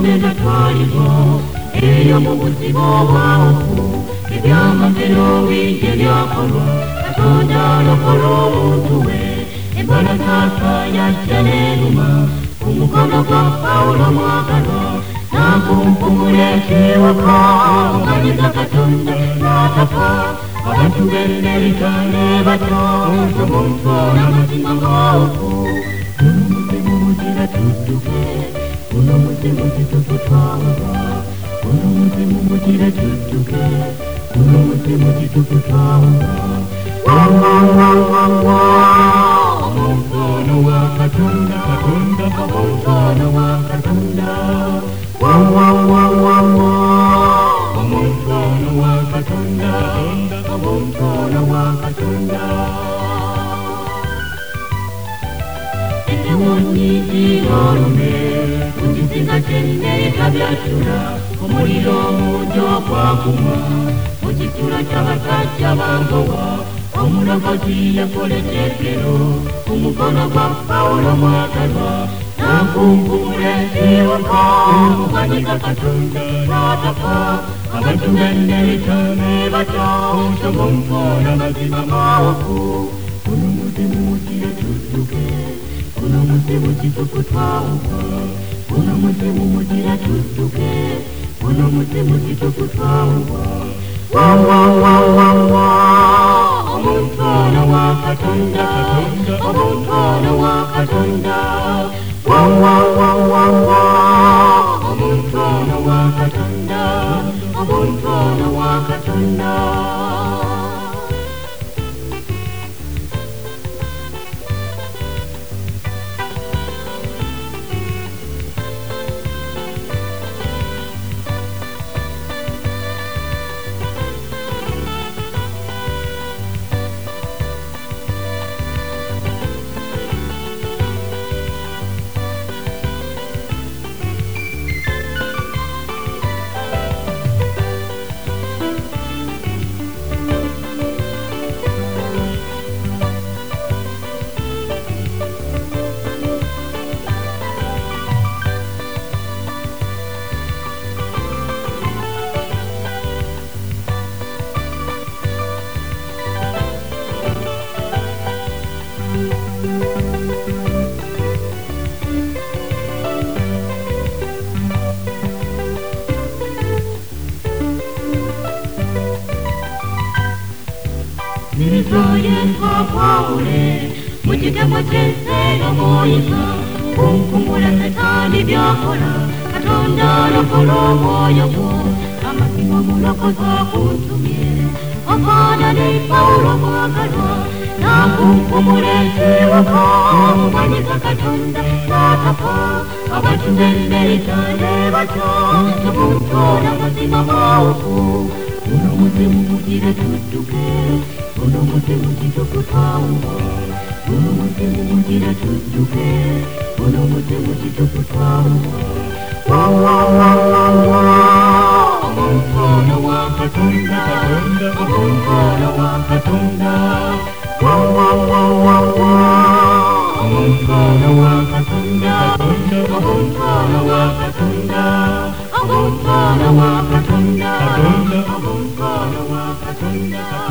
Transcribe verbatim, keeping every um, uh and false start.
omega twaliwo eyo mu buzibu obwawo ebyamagero bijje byakolwa katonda alokola omuntu we embalagaasa yajja n'eruma ku mukono gwa pawulo mwagalwa n'akunkumula ekiwuka omanyiza katonda n'atafa abantu b'ennerita ne bato omuntu n'amazima g'oku guno muzimu mugira tudduke guno muzimu kitukutwalwa guno muzimu mugira tudduke guno muzimu kitukutwalwa wawawawawa omuntu ono wa katonda katonda omuntu ono wa katonda wawawawawa omuntu ono wa katonda omuntu ono wa katonda ekiwunyiziroolume kukizinga ky'ennereka byatula omuliro omungi okwakuma mu kitulo ky'abasajja bangowa omulokozi yakola ekyekero ku mukono gwa pawulo mwagalwa n'akunkumula ekiwuka omanyiza katonda n'atafa abantu b'ennereka ne batya omukono mazima mawoku guno muzimu mugira tudduke guno muzimu kitukutwalwa guno muzimu mugira tudduke guno muzimu kitukutwalwa wawawawawa omuntu ono wa katonda omuntu ono wa katonda wawawawawa omuntu ono wa katonda omuntu ono wa katonda Nitoye mpapawule mu kitemo ky'enseera mwoyiza kunkumula setaani byakola katonda alokola omwoyo gwo amazima mulokozi akuntumye ofaanane pawulo mwagalwa n'akunkumula ekiwuka omanyiza katonda n'atafa abantu b'ennerita ne batya omuntu ono mazima mawoku guno muzimu mugire tudduke guno muzimu kitukutwalwa guno muzimu mugira tudduke guno muzimu kitukutwalwa wawawawawa omuntu ono wa katonda omuntu ono wa katonda wawawawawa omuntu ono wa katonda omuntu ono wa katonda omuntu ono wa katonda omuntu ono wa katonda